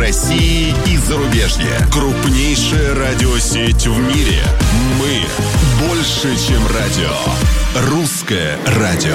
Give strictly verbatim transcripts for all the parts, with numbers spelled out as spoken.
России и зарубежья. Крупнейшая радиосеть в мире. Мы больше, чем радио. Русское радио.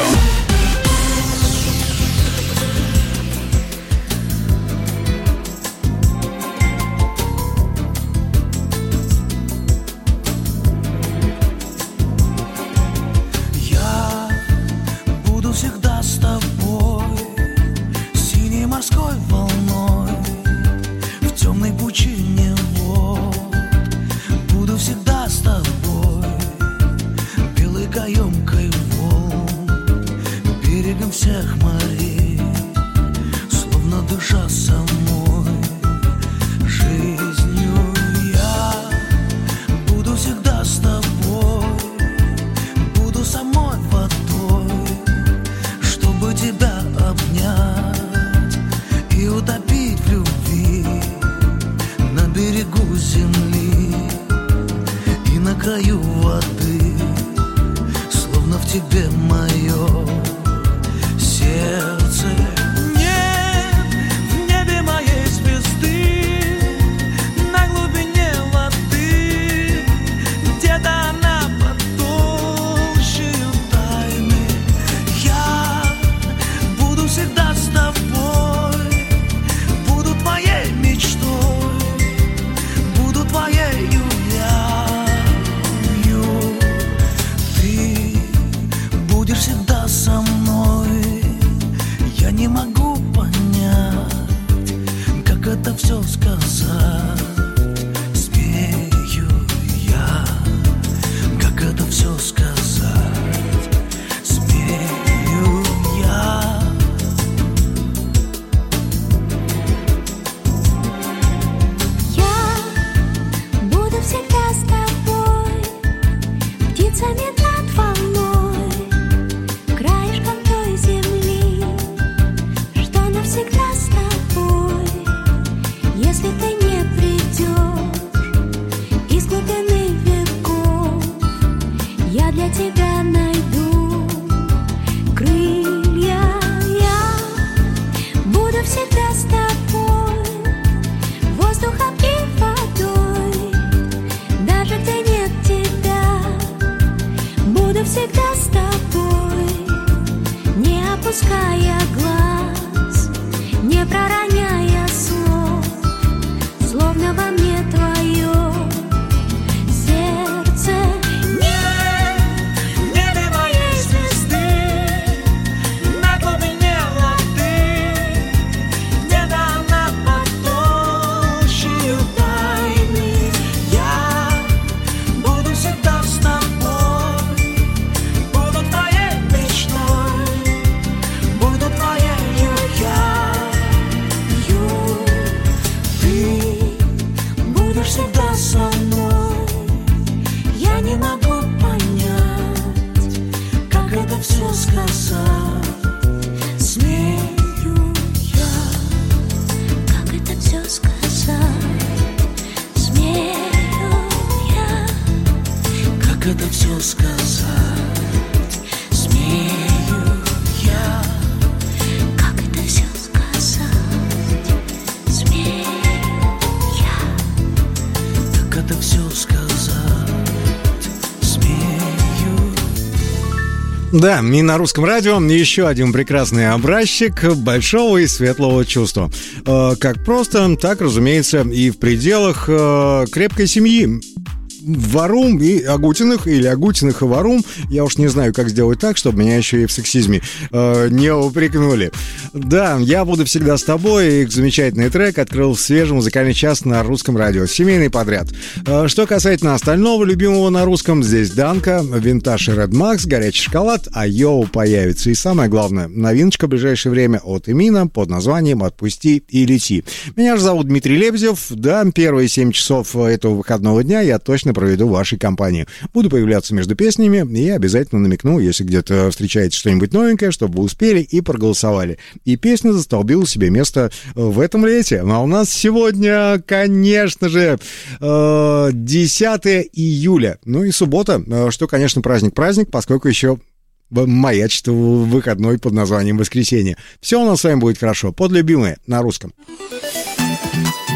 Да, и на русском радио еще один прекрасный образчик большого и светлого чувства. Э, как просто, так, разумеется, и в пределах э, крепкой семьи. Варум и Агутиных, или Агутиных и Варум. Я уж не знаю, как сделать так, чтобы меня еще и в сексизме э, не упрекнули. Да, «Я буду всегда с тобой». Их замечательный трек открыл свежий музыкальный час на русском радио. Семейный подряд. Э, что касательно остального любимого на русском, здесь Данка, Винтаж и Red Max, Горячий шоколад, а Йоу появится. И самое главное, новиночка в ближайшее время от Эмина под названием «Отпусти и лети». Меня же зовут Дмитрий Лебедев. Да, первые семь часов этого выходного дня я точно проведу в вашей компании. Буду появляться между песнями и обязательно намекну, если где-то встречаете что-нибудь новенькое, чтобы вы успели и проголосовали. И песня застолбила себе место в этом лете. А у нас сегодня, конечно же, десятое июля. Ну и суббота, что, конечно, праздник-праздник, поскольку еще маячит выходной под названием «Воскресенье». Все у нас с вами будет хорошо. Под любимое на русском.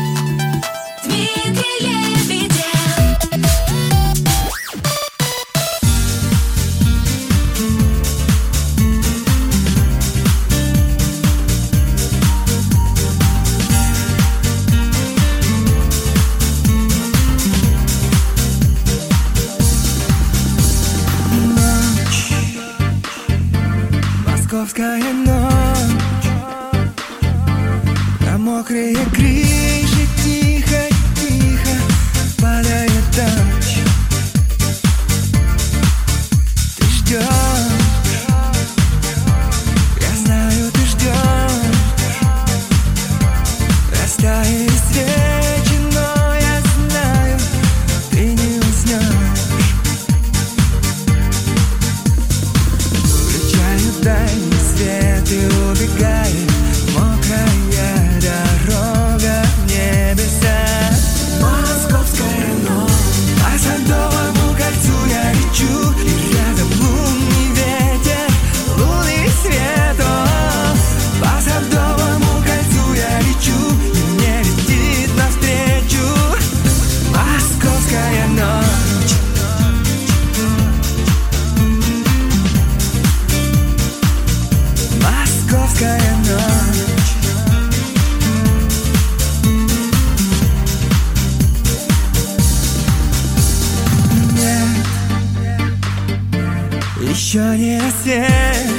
Московская ночь, на мокрые крыши тихо-тихо падает дождь. Ты ждешь, я знаю, ты ждешь. Растаяли свечи, но я знаю, ты не уснешь. Включаю дальний свет и убегает мокрая дорога в небеса. Московская ночь, по Садовому кольцу я лечу, и рядом лунный ветер, лунный свет. О, по Садовому кольцу я лечу, и мне летит навстречу московская ночь. Московская ночь. Нет, еще не рассвет,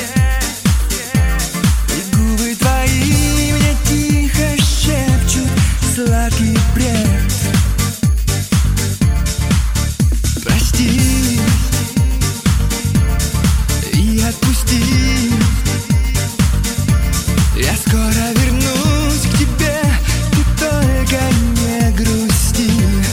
и губы твои мне тихо шепчут сладкий бред. Прости и отпусти, я скоро вернусь к тебе, ты только не грусти.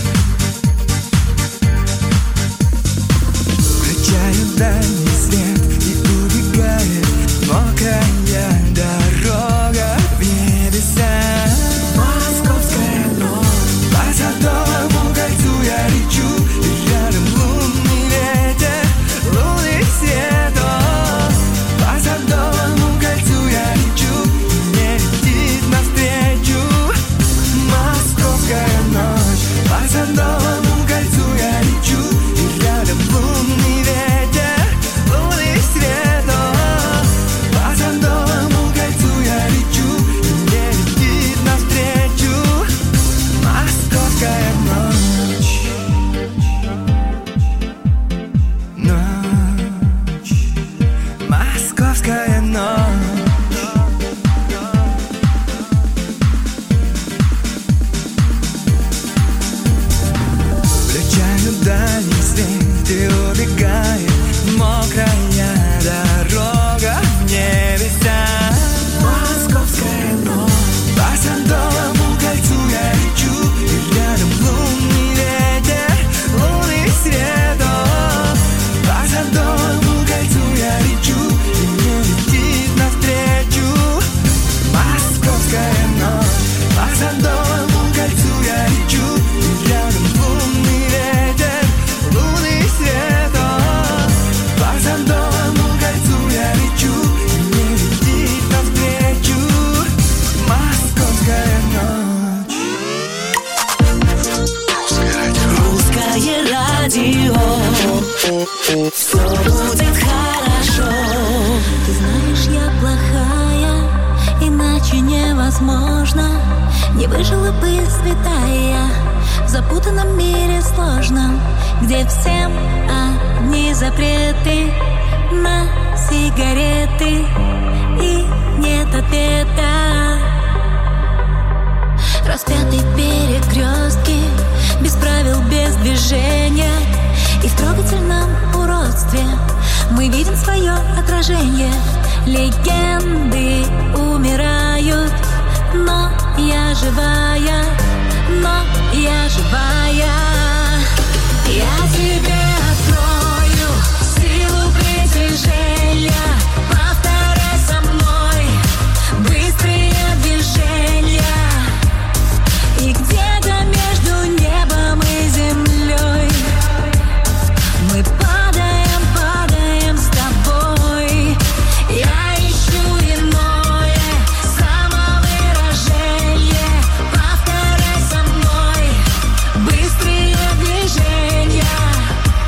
Включаю дальний свет и убегает мокрая дорога в небеса. Московская ночь, по Садовому кольцу я лечу, и рядом лунный ветер, лунный свет. О, по Садовому кольцу я лечу, и мне летит навстречу московская ночь. По Садовому кольцу я лечу, и рядом лунный ветер, лунный свет. О, по Садовому кольцу я лечу, и мне летит навстречу московская ночь. Ночь, московская ночь. Включаю дальний свет и убегает мокрая дорога в небеса. Московская ночь, по Садовому кольцу я лечу, и рядом лунный ветер, лунный свет. О, по Садовому кольцу я лечу, и мне летит навстречу московская ночь. По Садовому кольцу я лечу, и рядом лунный ветер, лунный свет. О, по Садовому кольцу я лечу, и мне летит навстречу московская ночь. Русское радио. Все будет хорошо. Ты знаешь, я плохая, иначе невозможно. Не выжила бы святая в запутанном мире сложном, где всем одни запреты на сигареты и нет ответа. Распятый в перекрестке, без правил, без движения, и в трогательном уродстве мы видим свое отражение. Легенды умирают, но я живая, но я живая. Я тебе открою силу притяжения. Повторяй со мной быстрые движения. И где-то между небом и землей мы падаем, падаем с тобой. Я ищу иное самовыражение. Повторяй со мной быстрые движения.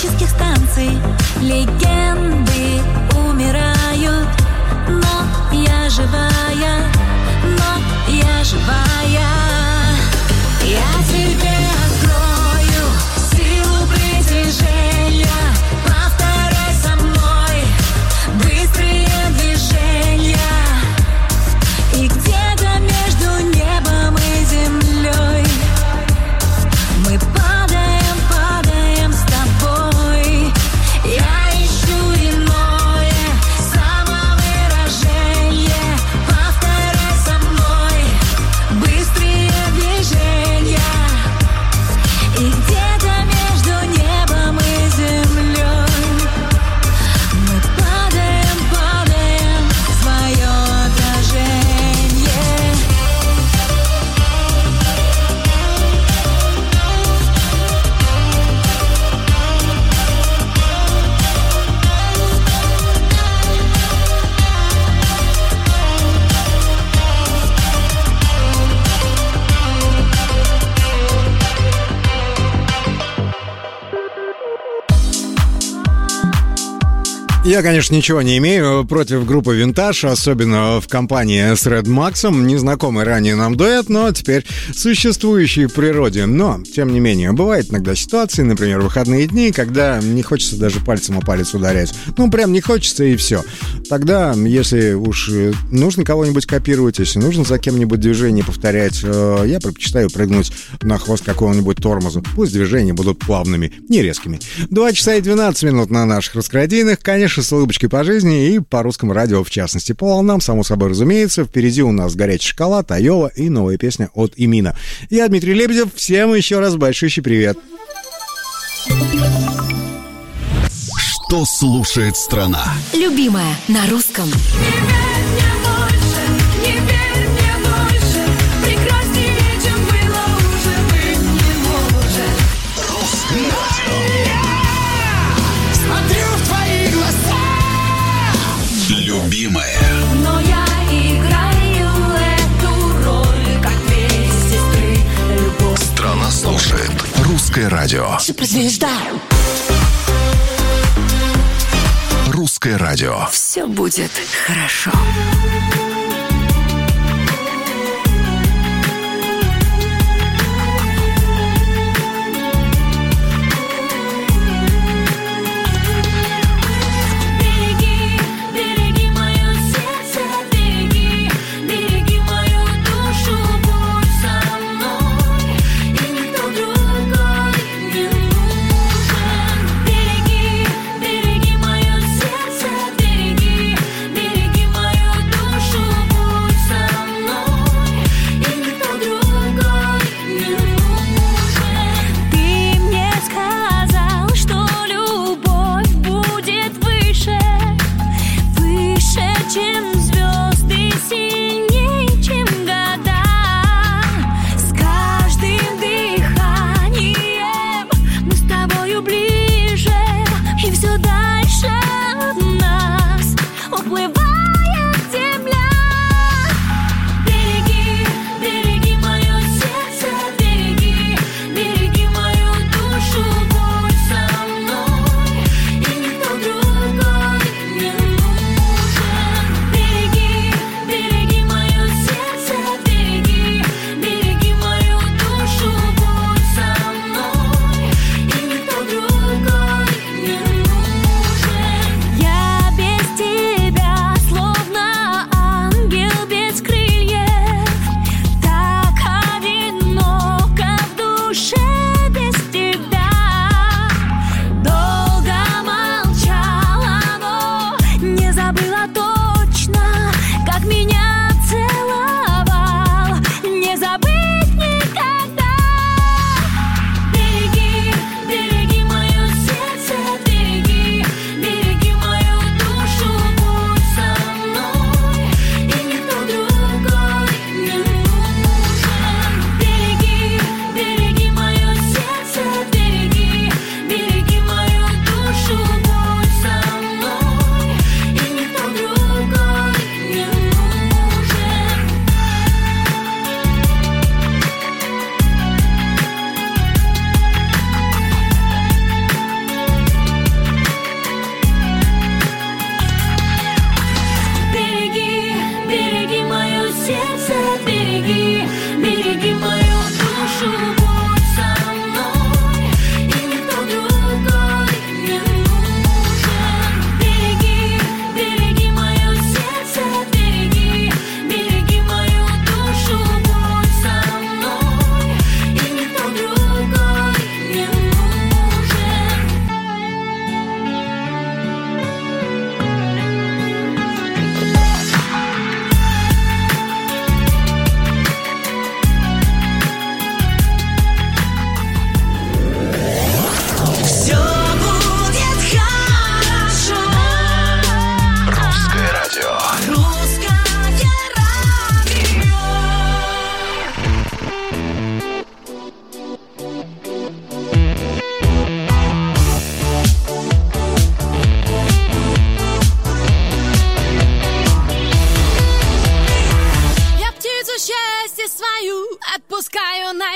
космических станций. Легенды умирают, но я живая, но я живая. Я тебе открою силу притяжения. Повторяй со мной быстрые движения. И где-то между небом и землей мы падаем, падаем с тобой. Я ищу иное самовыражение. Повторяй со мной быстрые движения. И где-то между небом и землей мы падаем, падаем в свое отражение. Я, конечно, ничего не имею против группы «Винтаж», особенно в компании с Red Max'ом, незнакомый ранее нам дуэт, но теперь существующий в природе. Но, тем не менее, бывают иногда ситуации, например, выходные дни, когда не хочется даже пальцем о палец ударять. Ну, прям не хочется, и все. Тогда, если уж нужно кого-нибудь копировать, если нужно за кем-нибудь движение повторять, я предпочитаю прыгнуть на хвост какого-нибудь тормоза. Пусть движения будут плавными, не резкими. два часа и двенадцать минут на наших раскрадийных, конечно, с улыбочкой по жизни и по русскому радио в частности. По волнам, само собой разумеется. Впереди у нас «Горячий шоколад», «Айова» и новая песня от Имина. Я Дмитрий Лебедев. Всем еще раз большущий привет. Что слушает страна? Любимая на русском. Любимая. Но я играю эту роль, как две сестры. Любовь. Страна слушает русское радио. Суперзвезда. Русское радио. Все будет хорошо.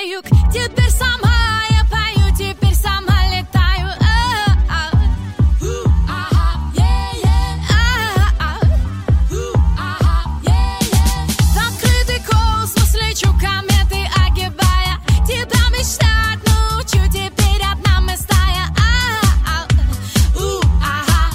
юг. Теперь сама я пою, теперь сама летаю. А-а-а. Ага, е-е. А-а-а. Ага, е-е. В открытый космос лечу, кометы огибая. Тебя мечтать научу, теперь одна мы стая. А-а-а. У, ага,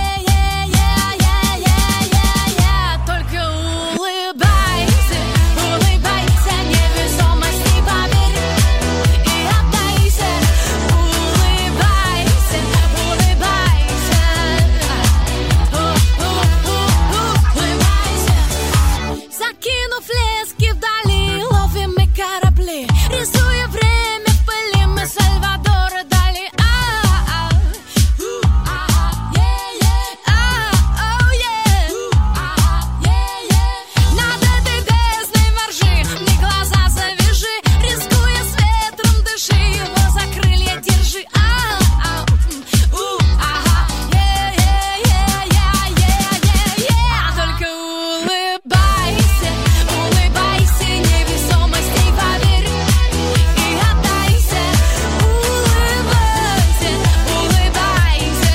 е-е-е-е-е-е-е. Только улыбайся, улыбайся, невесомости поверь и отдайся. Улыбайся, улыбайся. У-у-у-улыбайся. Закинув лески вдали, ловим мы корабли, рисуя время в пыли, мы Сальвадора Дали. А-а-а. Ага, е-е. А-о-е. Ага, е-е. Над этой бездной моржи, мне глаза завяжи, рискуя с ветром дыши, его за крылья держи. А-а. У, ага, е-е-е-е-е-е-е. Только улыбайся, улыбайся, невесомости поверь и отдайся. Улыбайся, улыбайся.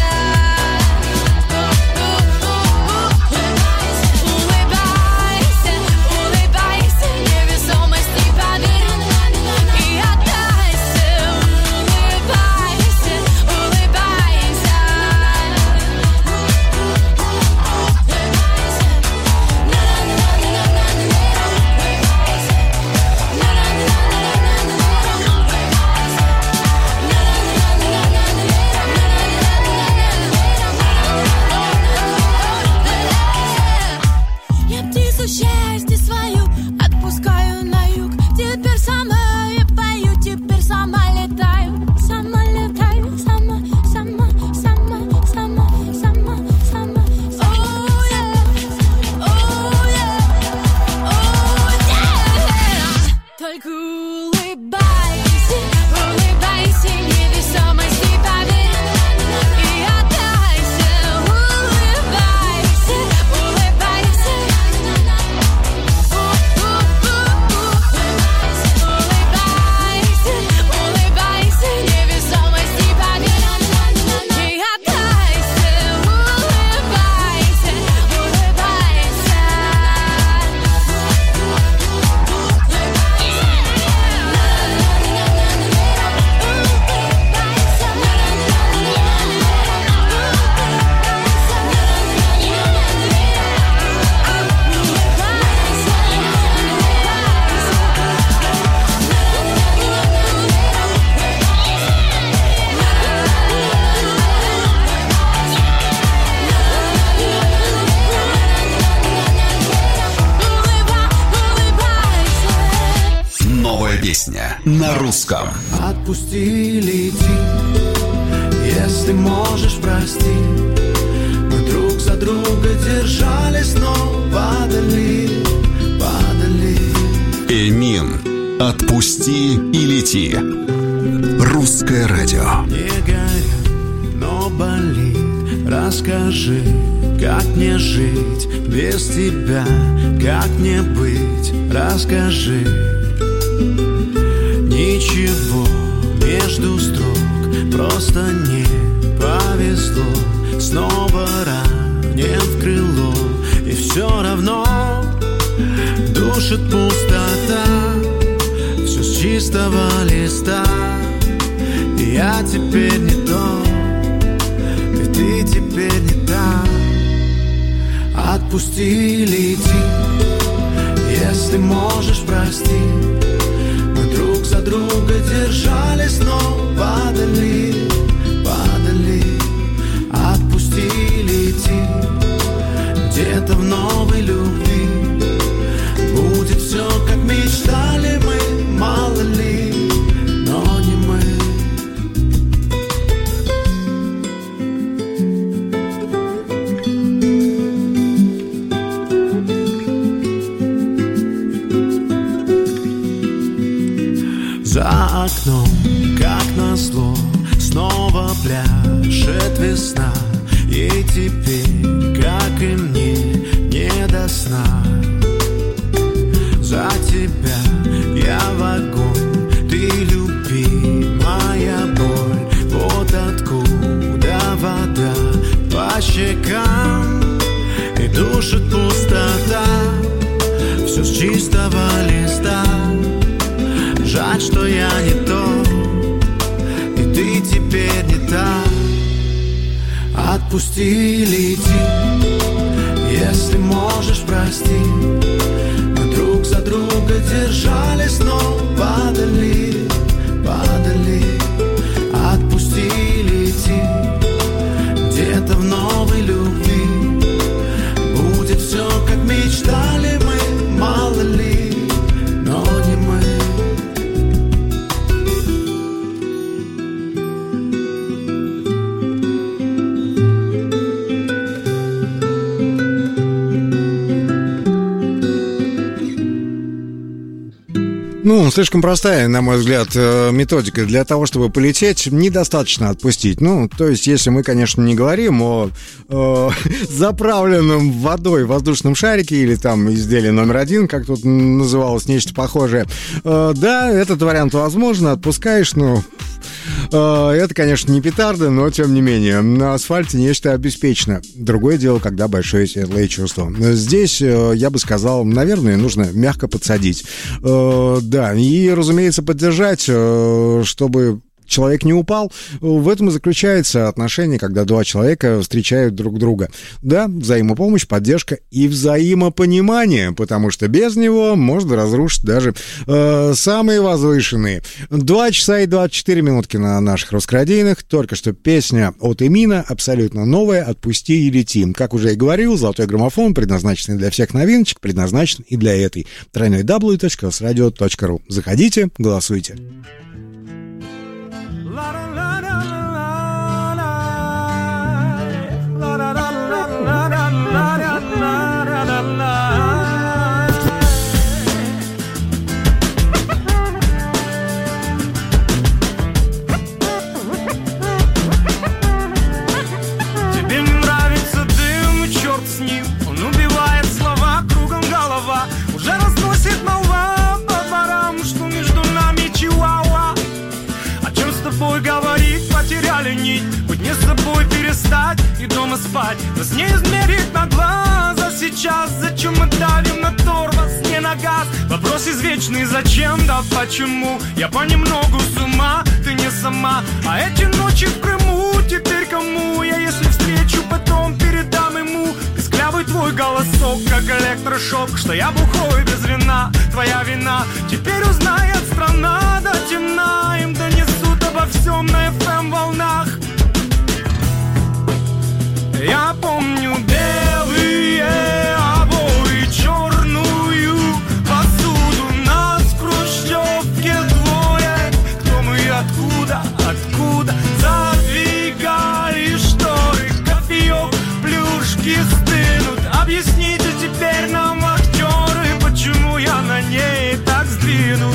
Улыбайся, улыбайся, невесомости поверь и отдайся. Улыбайся, улыбайся. Я птицу счастья свою отпускаю на юг. Теперь сама я пою, теперь сама летаю. Сама летаю, сама, сама, сама, сама, сама, сама. Оу-я, оу-я, оу-я. Только улыбайся, улыбайся, невесомости поверь и отдайся. Улыбайся, улыбайся. Улыбайся, улыбайся, невесомости поверь и отдайся. Улыбайся, улыбайся. Новая песня на русском. Отпусти, лети, если можешь, прости. Мы друг за друга держались, но падали, падали. Эмин. Отпусти и лети. Русское радио. Не горит, но болит. Расскажи, как мне жить без тебя, как мне быть. Расскажи. Ничего между строк, просто не повезло. Снова ранен в крыло, и все равно душит пустота. Все с чистого листа, и я теперь не тот, и ты теперь не та. Отпусти, лети, если можешь, прости. Мы друг за друга держались, но падали, падали. Отпусти, лети, где-то в новой любви будет все, как мечтали мы, мало ли, но не мы. За окном, как назло, снова пляшет весна. И теперь, как и мне, не до сна. За тебя я в огонь, ты щекам и душит пустота. Все с чистого листа. Жаль, что я не тот, и ты теперь не та. Отпусти, лети, если можешь, прости. Мы друг за друга держались, но падали, падали. Отпусти, лети, где-то в новой любви будет все, как мечтали мы, мало ли, но не мы. Ну, слишком простая, на мой взгляд, методика. Для того, чтобы полететь, недостаточно отпустить. Ну, то есть, если мы, конечно, не говорим о э, заправленном водой воздушном шарике или там изделии номер один, как тут называлось, нечто похожее. Э, да, этот вариант возможен, отпускаешь, ну... Это, конечно, не петарда, но, тем не менее, на асфальте нечто обеспечено. Другое дело, когда большое светлое чувство. Здесь, я бы сказал, наверное, нужно мягко подсадить. Да, и, разумеется, поддержать, чтобы... человек не упал. В этом и заключается отношение, когда два человека встречают друг друга. Да, взаимопомощь, поддержка и взаимопонимание, потому что без него можно разрушить даже э, самые возвышенные. Два часа и двадцать четыре минутки на наших русскорадийных. Только что песня от Эмина, абсолютно новая, «Отпусти и лети». Как уже и говорил, золотой граммофон, предназначенный для всех новиночек, предназначен и для этой. тройной дабл ю точка русрадио точка ру. Заходите, голосуйте. Тебе не нравится дым, и черт с ним. Он убивает слова, кругом голова. Уже разносит молва по дворам, что между нами чиуауа. О чем с тобой говорить, потеряли нить. Быть не с собой перестать и дома спать. Нас не измерить на глаза сейчас. Зачем мы давим на тормоз, не на газ? Вопрос извечный, зачем, да почему? Я понемногу с ума, ты не сама. А эти ночи в Крыму теперь кому? Я если встречу, потом передам ему писклявый твой голосок, как электрошок. Что я бухой без вина, твоя вина. Теперь узнает страна до темна. Им донесут обо всем на эф эм волнах. Я помню белые обои, черную посуду. Нас в хрущевке двое. Кто мы и откуда, откуда? Задвигали шторы, кофеек, плюшки стынут. Объясните теперь нам, актеры, почему я на ней так сдвинут.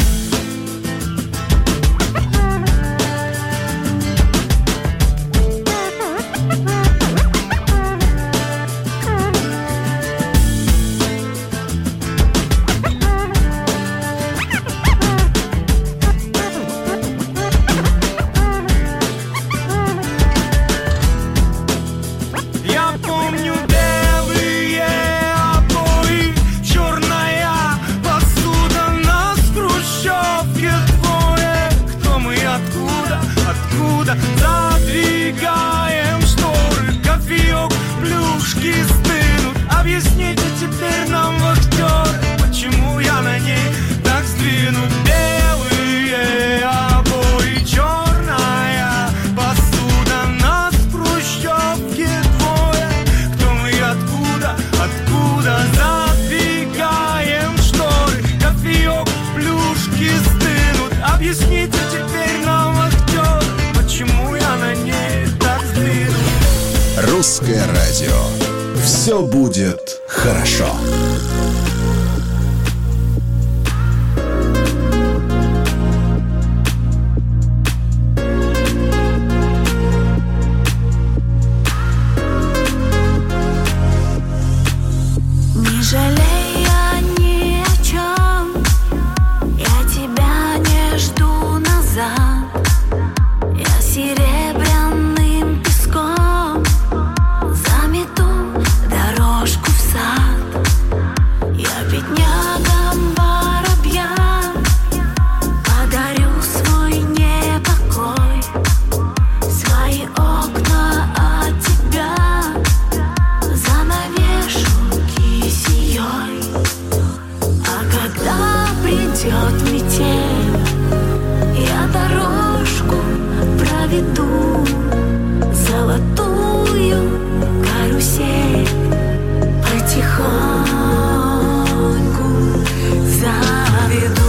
Задвигаем шторы, кофеек, плюшки стынут. Объясните теперь нам, актеры, почему я на ней так сдвинут. Белые обои, черная посуда. Нас в хрущевке двое. Кто мы и откуда, откуда? Задвигаем шторы, кофеек, плюшки стынут. Объясните теперь нам, актеры, почему я на ней так сдвинут. Русское радио. Все будет хорошо. Не жалея ни о чем, я тебя не жду назад. Я серебряным песком сад. Я беднягам воробьям подарю свой непокой, свои окна от тебя занавешу кисеей. А когда придет метель, я дорожку проведу, золотую карусель потихоньку заведу.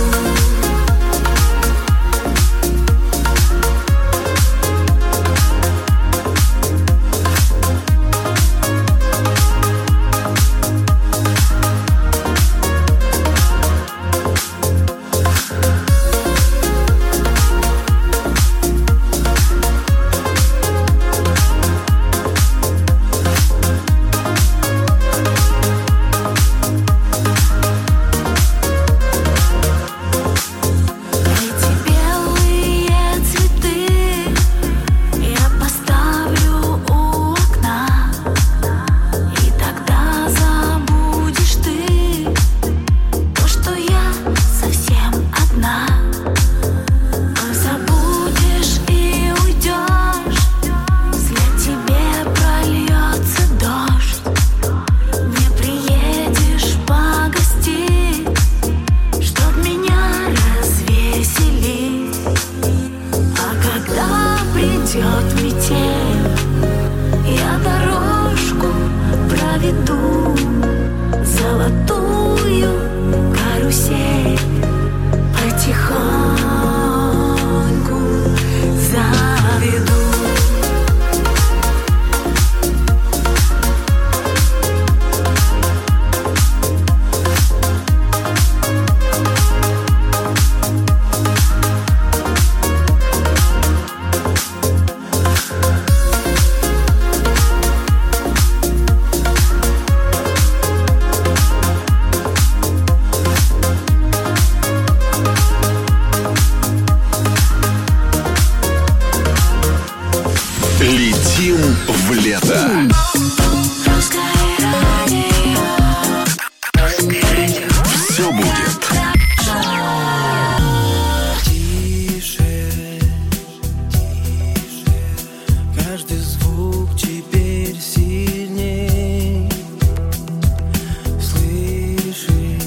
В лето. Все будет. Тише, тише, каждый звук теперь сильней. Слышишь,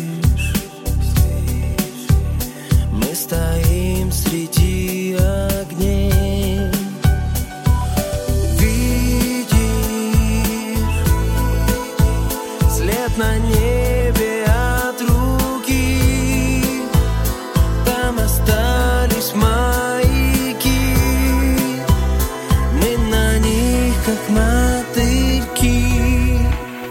слышишь, мы стоим среди огней. На небе от руки, там остались маяки, мы на них как мотыльки.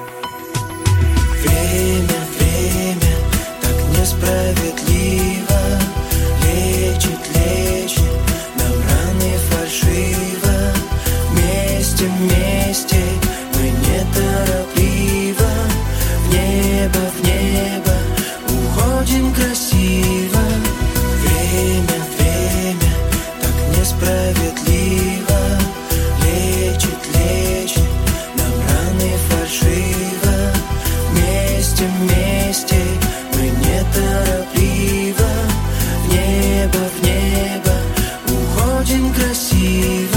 Время, время так несправедливо лечит, лечит нам раны фальшиво. Вместе, вместе мы неторопливо в небо, в небо уходим красиво. Время, время так несправедливо лечит, лечит нам раны фальшиво. Вместе, вместе мы неторопливо в небо, в небо уходим красиво.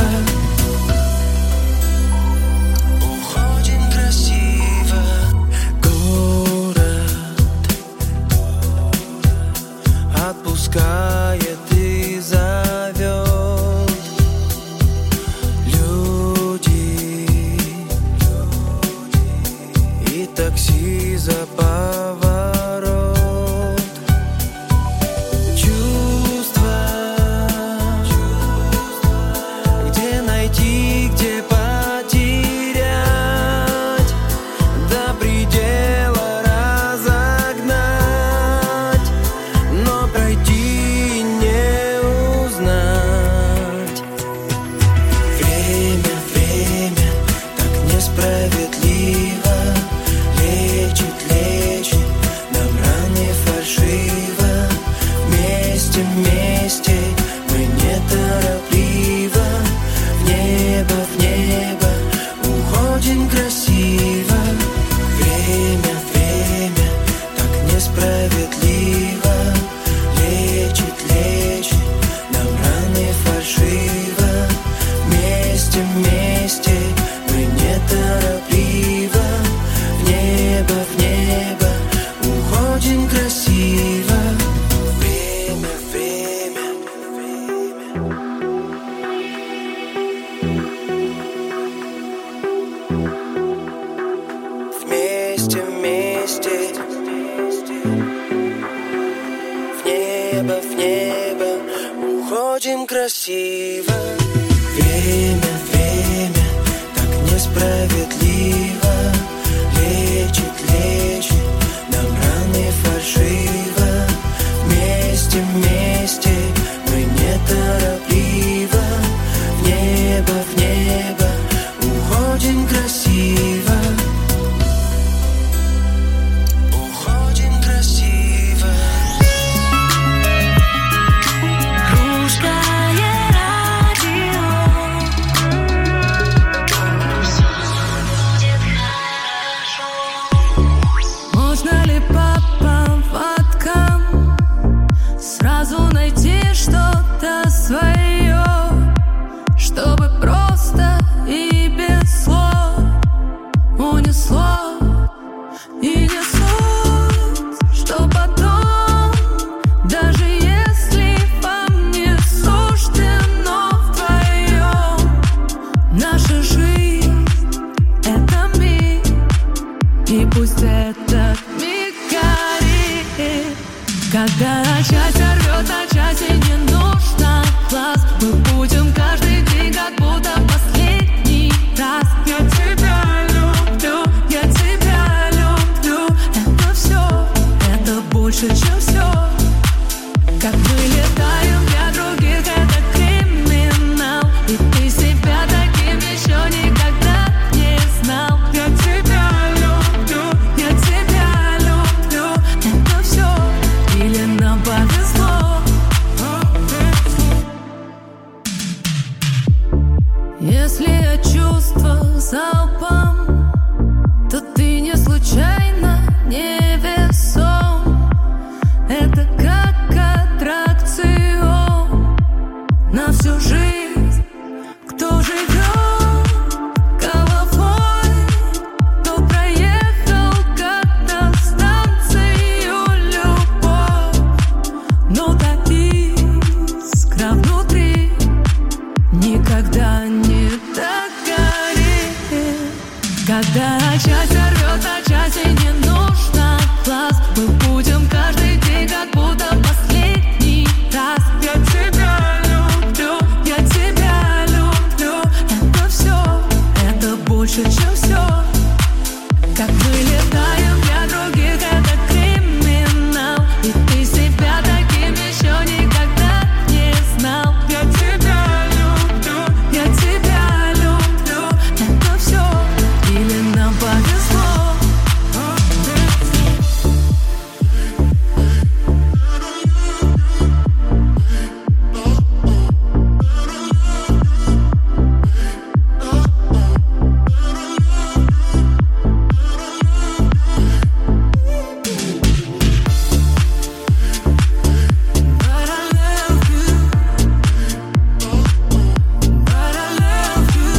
Отпускает и зовет люди, и такси за поворот. Чувства, где найти, где потерять, до предела разогнать, но пройти не узнать. Время, время так несправедливо лечит, лечит вместе, вместе. В небо, в небо уходим красиво. Время, время так несправедливо. Лечит, лечит нам раны фальшиво. Вместе, вместе мы неторопливо. В небо, в небо уходим красиво. Уходим красиво. Русское радио. Можно ли по поводкам сразу найти что-то свое, чтобы просто и без слов унесло и не суть, что потом, даже если вам не суждено вдвоем, наша жизнь — это миг, и пусть этот миг горит. Когда часть рвет, а части не нужно глаз, мы будем каждый день как будто последний раз. Я тебя люблю, я тебя люблю. Это все, это больше, чем все. Как мы летаем для других, это криминал. И ты себя таким еще никогда не знал. Я тебя люблю, я тебя люблю. Это все, или нам повезло. Если я чувствовал залпом, то ты не случайно не весом. Это как аттракцион на всю жизнь. Кто живет головой, то проехал как-то станцию любовь. Но та искра внутри никогда не догорит. Когда часть рвет, а части не нужно глаз, мы будем каждый день как будто последний раз. Я тебя люблю, я тебя люблю. Это все, это больше, чем все. Как мы летаем для других, это криминал. И ты себя таким еще никогда не знал. Я тебя люблю, я тебя люблю. Это все, или нам повезло. But I love you. But I love you.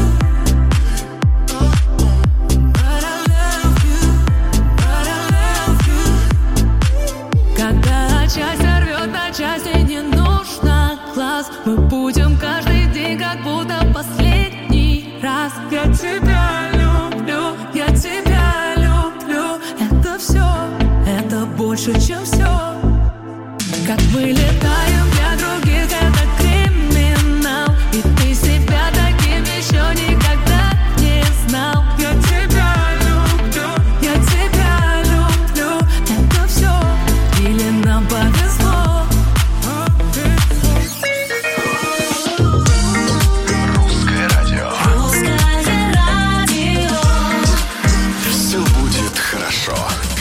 But I love you. But I love you. Когда часть рвет, а части не нужно глаз, мы будем каждый день как будто последний раз. Я тебя люблю, я тебя люблю. Это все, это больше, чем все. Как мы летаем для других, это криминал. И ты себя таким еще никогда не знал. Я тебя люблю, я тебя люблю. Это все, или нам повезло. Русское радио. Русское радио. Все будет хорошо.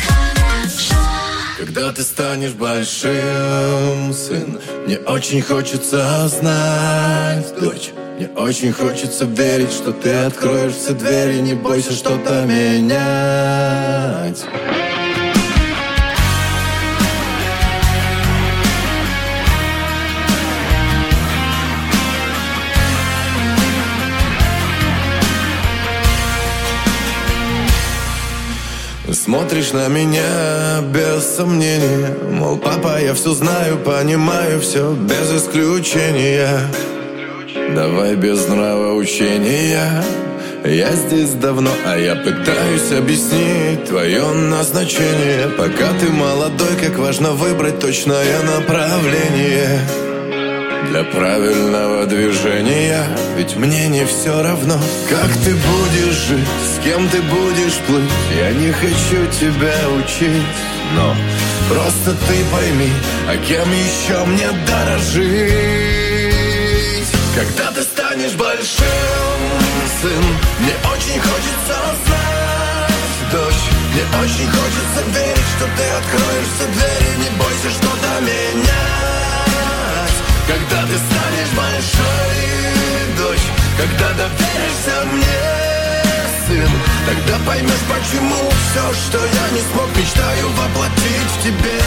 Когда ты станешь большим, сын, мне очень хочется знать, дочь. Мне очень хочется верить, что ты откроешь все двери, не бойся что-то менять. Смотришь на меня без сомнения, мол, папа, я все знаю, понимаю все без исключения. Давай без нравоучения, Я здесь давно, а я пытаюсь объяснить твое назначение. Пока ты молодой, как важно выбрать точное направление для правильного движения. Ведь мне не все равно, как ты будешь жить, с кем ты будешь плыть. Я не хочу тебя учить, но просто ты пойми, а кем еще мне дорожить. Когда ты станешь большим, сын, мне очень хочется знать, дочь, мне очень хочется верить, что ты откроешь все двери, не бойся что-то менять. Когда ты станешь большой, дочь, когда доверишься мне, сын, тогда поймешь, почему все, что я не смог, мечтаю воплотить в тебе.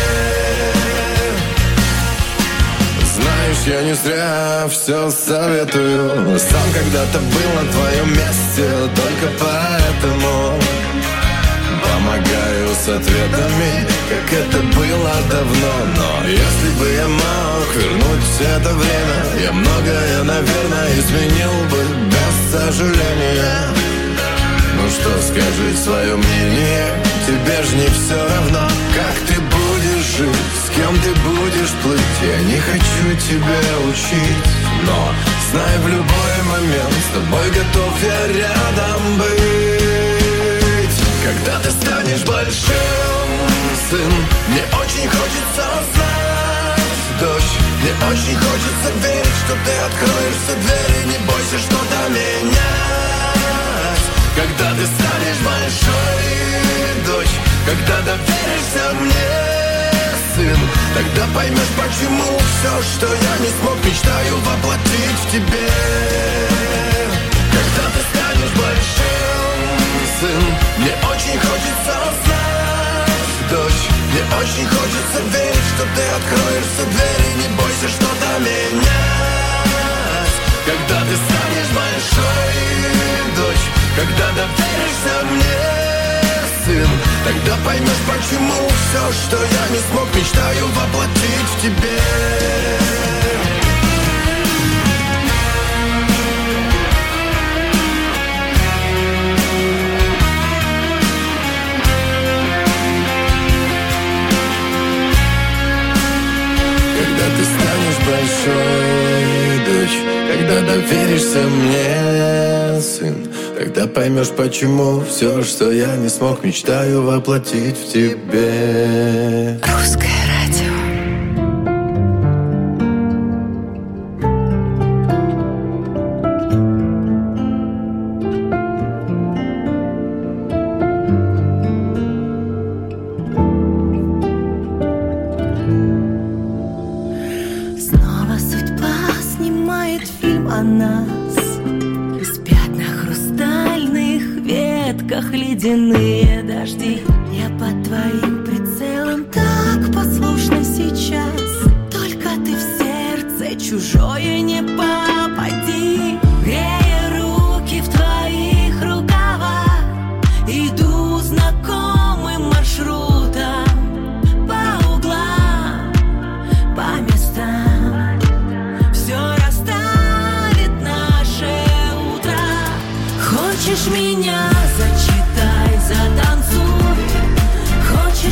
Знаешь, я не зря все советую. Сам когда-то был на твоем месте, только поэтому помогаю с ответами, как это было давно. Но если бы я мог вернуть это время, я многое, наверное, изменил бы без сожаления. Ну что, скажи свое мнение, тебе ж не все равно, как ты будешь жить, с кем ты будешь плыть. Я не хочу тебя учить, но знай, в любой момент с тобой готов я рядом быть. Когда ты станешь большим, сын, мне очень хочется знать, дочь, мне очень хочется верить, что ты откроешь все двери, не бойся что-то менять. Когда ты станешь большой, дочь, когда доверишься мне, сын, тогда поймешь, почему все, что я не смог, мечтаю воплотить в тебе. Когда ты станешь большим, сын, мне очень хочется знать, дочь, мне очень хочется верить, что ты откроешь все двери, не бойся что-то менять. Когда ты станешь большой, дочь, когда доверишься мне, сын, тогда поймешь, почему все, что я не смог, мечтаю воплотить в тебе. Когда ты станешь большой, дочь, когда доверишься мне, сын, тогда поймешь, почему все, что я не смог, мечтаю воплотить в тебе. Русское радио. Снова судьба снимает фильм о нас. Спят на хрустальных ветках ледяные дожди. Я под твоим прицелом так послушна сейчас. Только ты в сердце чужое не попади. Грея руки в твоих рукавах, иду знакомым маршрутом, по углам, по местам. Все расставит наше утро. Хочешь меня, зачитай, затанцуй. Хочешь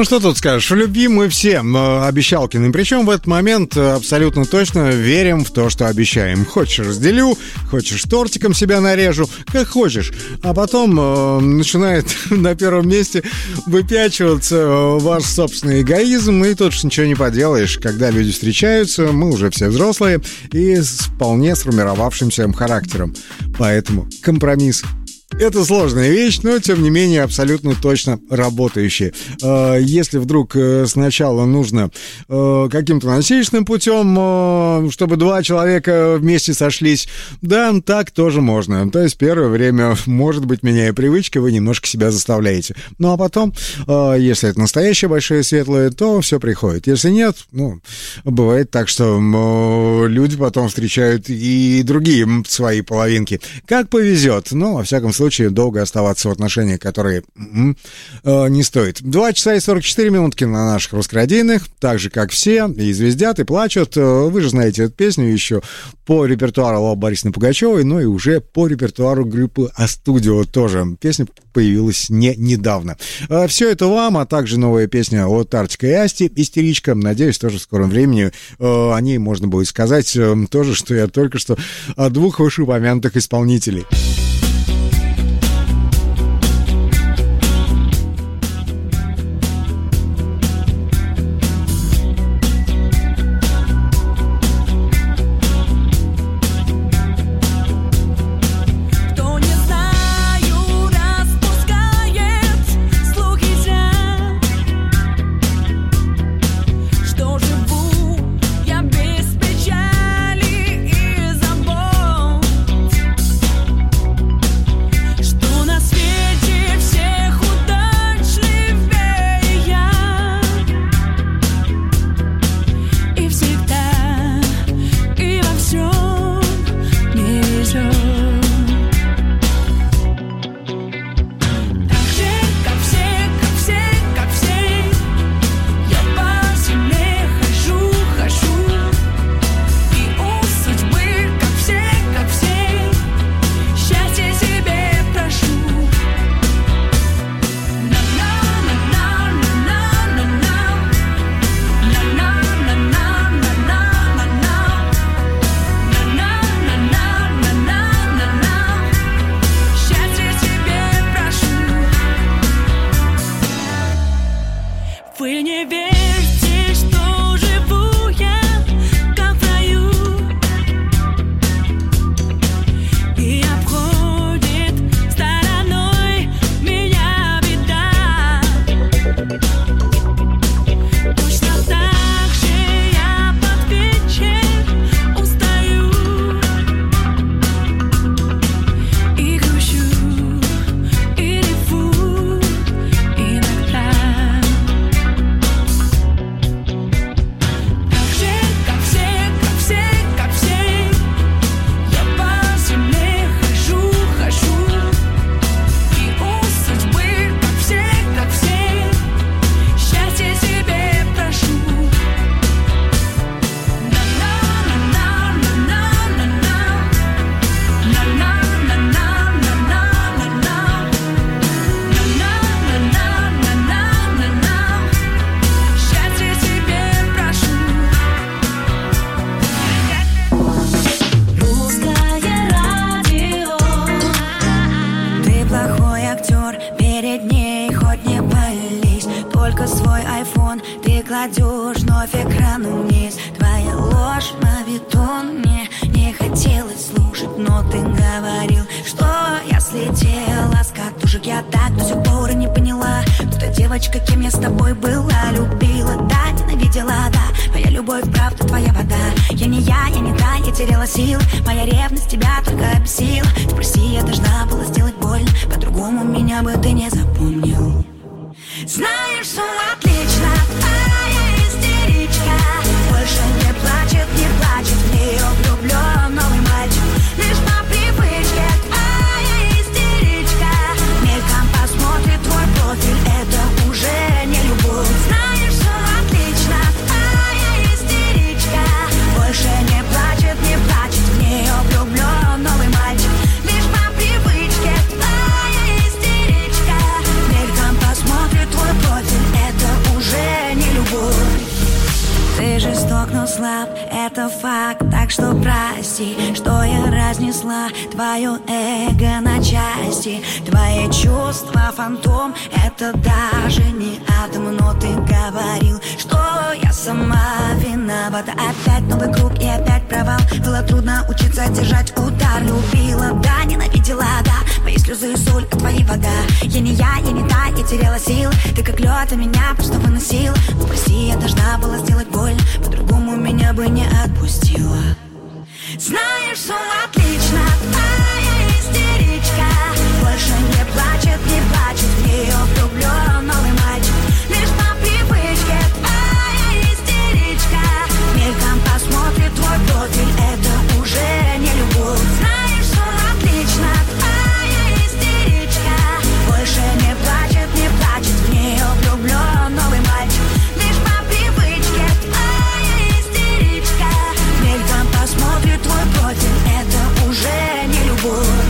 Ну, что тут скажешь, любим мы все Обещалкины. Причем в этот момент абсолютно точно верим в то, что обещаем. Хочешь, разделю, хочешь, тортиком себя нарежу, как хочешь. А потом э, начинает на первом месте выпячиваться э, ваш собственный эгоизм, и тут же ничего не поделаешь. Когда люди встречаются, мы уже все взрослые и с вполне сформировавшимся характером. Поэтому компромисс. Это сложная вещь, но, тем не менее, абсолютно точно работающая. Если вдруг сначала нужно каким-то насильственным путем, чтобы два человека вместе сошлись, да, так тоже можно. То есть первое время, может быть, меняя привычки, вы немножко себя заставляете. Ну, а потом, если это настоящее большое светлое, то все приходит. Если нет, ну, бывает так, что люди потом встречают и другие свои половинки. Как повезет, но, во всяком случае, долго оставаться в отношениях, которые м-м, э, не стоит. два часа и сорок четыре минутки на наших русскорадийных, так же, как все, и звездят, и плачут. Вы же знаете эту песню еще по репертуару Аллы Борисовны Пугачевой, но и уже по репертуару группы А-Студио тоже. Песня появилась не недавно. Э, все это вам, а также новая песня от Артика и Асти «Истеричка». Надеюсь, тоже в скором времени э, о ней можно будет сказать э, тоже, что я только что о двух вышеупомянутых исполнителей. кладешь вновь экран вниз. Твоя ложь, мавитон, мне не хотелось слушать, но ты говорил, что я слетела с катушек. Я так до сих пор и не поняла, кто та девочка, кем я с тобой была. Любила, да, ненавидела, да, моя любовь, правда, твоя вода. Я не я, я не та, я теряла сил. Моя ревность тебя только обесила. Ты прости, я должна была сделать больно, по-другому меня бы ты не запомнил. Знаешь, все отлично, а я истеричка. Больше не плачет, не плачет, в нее влюблен новый мальчик. Лишь по привычке, а я истеричка. Мельком посмотрит твой профиль, это уже не любовь. Знаешь, все отлично, а я истеричка. Больше не плачет, не плачет, в нее влюблен новый мальчик. Лишь по привычке, а я истеричка. Мельком посмотрит твой профиль, это уже так, так что прости, что я разнесла твое эго на части. Твои чувства фантом, это даже не атом. Но ты говорил, что я сама виновата. Опять новый круг и опять провал. Было трудно учиться держать удар. Любила, да, ненавидела, да. Мои слезы соль, а твои вода. Я не я, я не та, я теряла сил. Ты как лед, а меня просто выносил. Ну прости, я должна была сделать боль, по-другому меня бы не отпустила. Знаешь, все отлично, твоя истеричка больше не плачет, не плачет, в нее влюблен новый мальчик. Лишь по привычке твоя истеричка мельком посмотрит твой профиль, это уже не любовь. Знаешь, все отлично, твоя истеричка больше не плачет, не плачет, в нее влюблен новый мальчик. Лишь по привычке твоя истеричка мельком посмотрит твой профиль, это уже не любовь.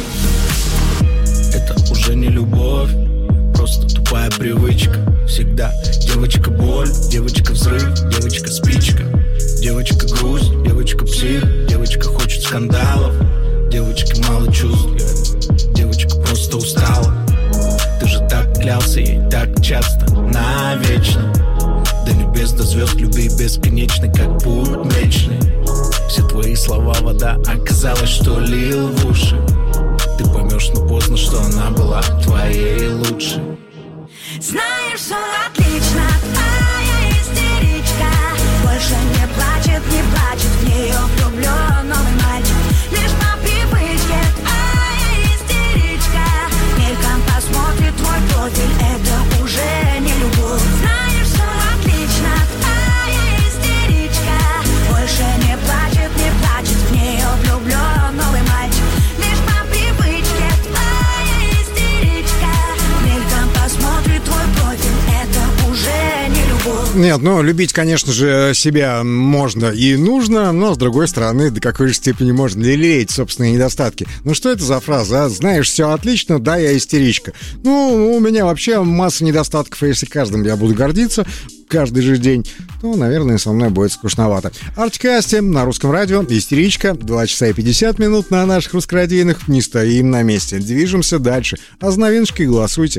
Это уже не любовь, просто тупая привычка. Всегда девочка боль, девочка взрыв, девочка спичка, девочка грусть, девочка псих, девочка хочет скандалов, девочке мало чувств, девочка просто устала. Ты же так клялся ей так часто, навечно. До небес, до звезд, любви бесконечной, как путь мечный. Все твои слова вода, оказалось, что лил в уши. Ты поймешь, но поздно, что она была твоей лучшей. Знаешь, все отлично, твоя истеричка больше не плачет, не плачет, в нее влюблен новый мальчик. Лишь по привычке твоя истеричка мельком посмотрит твой профиль, это уже не любовь. Знаешь, все отлично, твоя истеричка больше не плачет, не плачет, в нее влюблен новый мальчик. Лишь по привычке твоя истеричка мельком посмотрит твой профиль, это уже не любовь. Нет, ну, любить, конечно же, себя можно и нужно, но, с другой стороны, до какой же степени можно лелеять собственные недостатки. Ну, что это за фраза, а? Знаешь, все отлично, да, я истеричка. Ну, у меня вообще масса недостатков, и если каждым я буду гордиться каждый же день, то, наверное, со мной будет скучновато. Артик и Асти на Русском радио, истеричка, два часа и пятьдесят минут на наших русскорадийных, не стоим на месте, движемся дальше. А за новиночки голосуйте.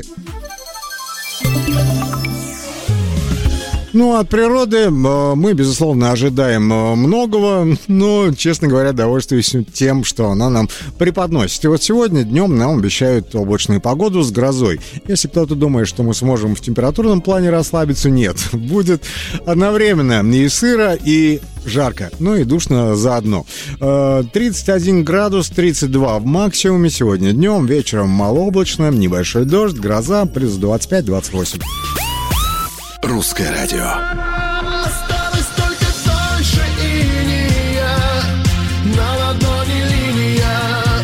Ну, от природы мы, безусловно, ожидаем многого, но, честно говоря, довольствуюсь тем, что она нам преподносит. И вот сегодня днем нам обещают облачную погоду с грозой. Если кто-то думает, что мы сможем в температурном плане расслабиться, нет. Будет одновременно и сыро, и жарко, ну и душно заодно. тридцать один градус, тридцать два в максимуме сегодня днем, вечером малооблачно, небольшой дождь, гроза, плюс двадцать пять - двадцать восемь. Русское радио. Осталось только дольше иния, на ладони линия,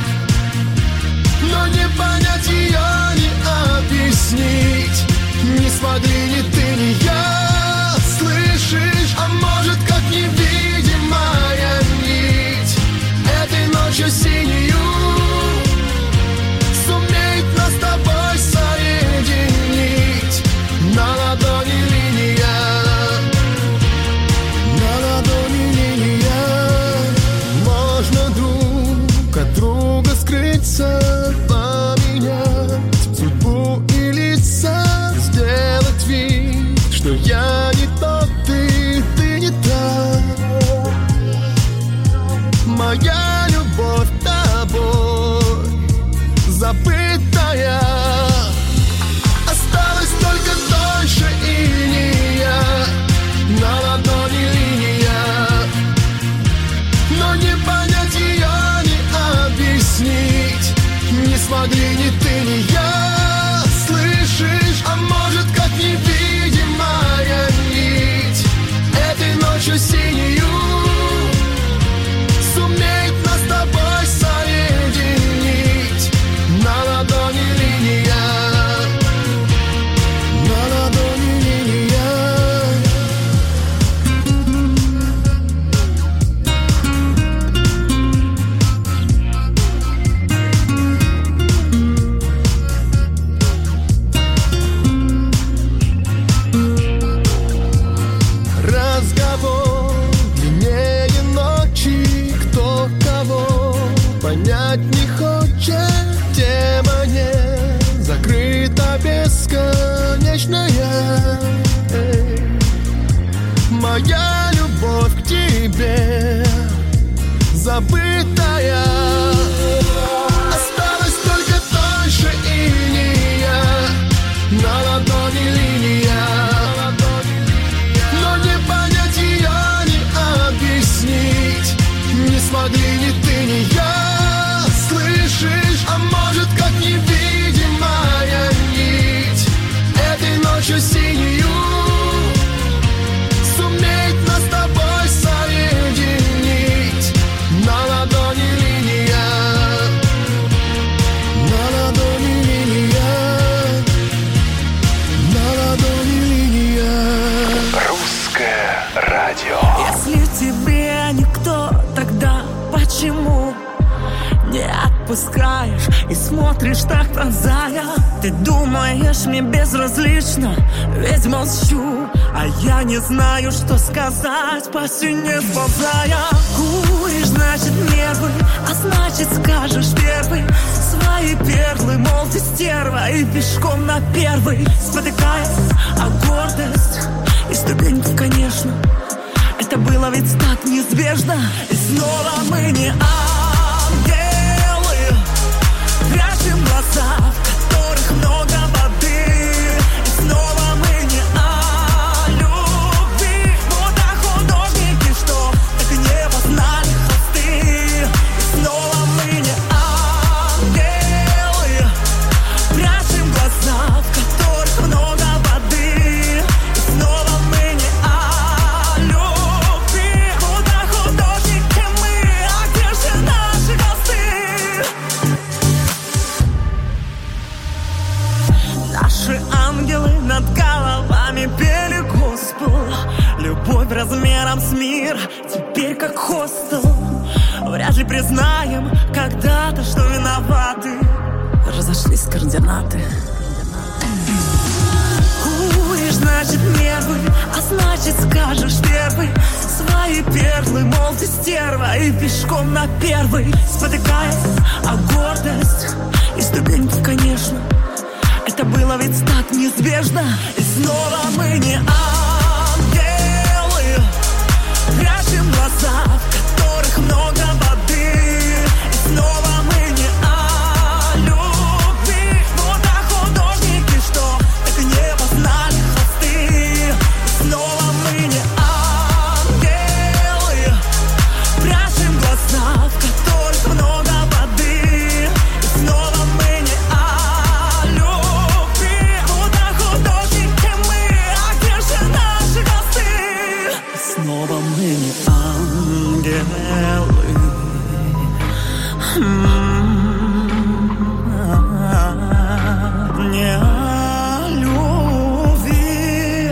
но не понять ее, не объяснить. Не смогли ни ты, ни я, слышишь? А может, как невидимая нить этой ночью синюю сумеет нас с тобой соединить. На ладони линия, на ладони линия. Можно друг от друга скрыться, поменять судьбу и лица, сделать вид, что я не тот, ты, ты не та. Моя любовь тобой забытая. Осталось только дольше иния, на ладони линия, но не понять ее, не объяснить. Не смогли ни ты, ни я, слышишь? А может, как невидимая нить этой ночью синюю сумеет нас с тобой соединить. На ладони линия, на ладони линия. забытая. Осталось только тоньше иния, на ладони линия. Но не понять ее, не объяснить не смогли ни ты, ни я. Слышишь, а может, как невидимая нить этой ночью синюю сумеет нас с тобой соединить. На ладони линия, на ладони линия, на ладони линия. Русское радио. Если тебе никто, тогда почему не отпускаешь и смотришь так пронзая? Ты думаешь, мне безразлично, ведь молчу, а я не знаю, что сказать, по стене сползая. Куришь, значит, нервы, а значит, скажешь первый свои перлы, мол, ты стерва, и пешком на первый, спотыкаясь о гордость и ступеньку, конечно. Это было ведь так неизбежно, и снова мы не ангелы, прячем глаза, в которых много воды. И снова мы не о любви, будто художники, что так и не познали хвосты. И снова мы не ангелы, прячем глаза, в которых много воды. И снова мы не о любви, будто художники мы, а где же наши холсты? Наши ангелы над головами пели госпел. Любовь размером с мир, теперь как хостел. Вряд ли признаем когда-то, что виноваты. Разошлись координаты. Куришь, значит, нервы, а значит, скажешь первый свои перлы, мол, ты стерва, и пешком на первый, спотыкаясь о гордость и ступеньку, конечно. Это было ведь так неизбежно, и снова мы не ангелы, прячем глаза, в которых много воды. И снова мы не о любви, будто художники, что так и не познали хвосты. И снова мы не ангелы, прячем глаза, в которых много воды. И снова мы не о любви, будто художники мы, а где же наши холсты? Снова мы не ангелы, не о любви.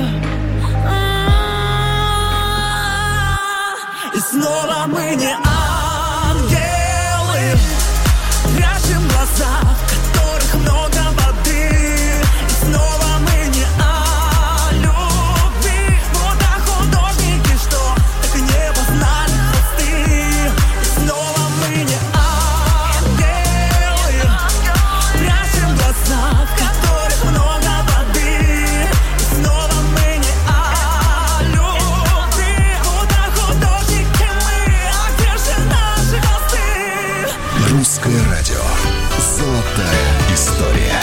И снова мы не ангелы, прячем глаза, в которых много воды. И снова мы не о любви, будто художники, что так и не познали хвосты. И снова мы не ангелы, прячем глаза, в которых много воды. И снова мы не о любви, будто художники мы, а где же наши холсты? Русское радио. Золотая история.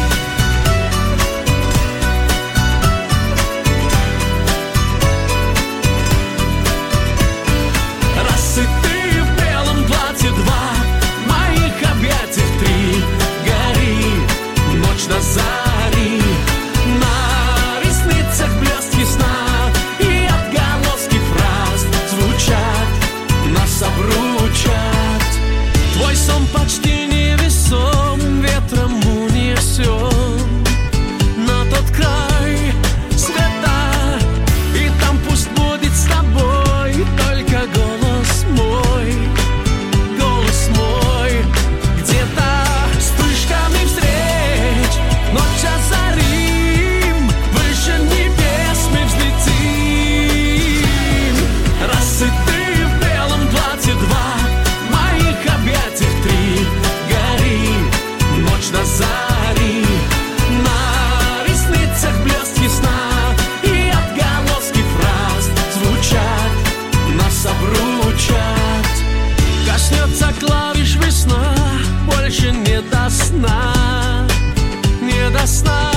Раз и ты в белом платье два, в моих объятиях три, гори, ночь на зари, на ресницах блестки сна, и отголоски фраз звучат, нас обручат. Твой сон почти невесом, ветром унесен на тот край света, и там пусть будет с тобой только голос мой, голос мой. Где-то вспышками встреч ночь озарим, выше небес мы взлетим. Раз и ты в белом платье два, в моих объятиях три, до сна, не до сна.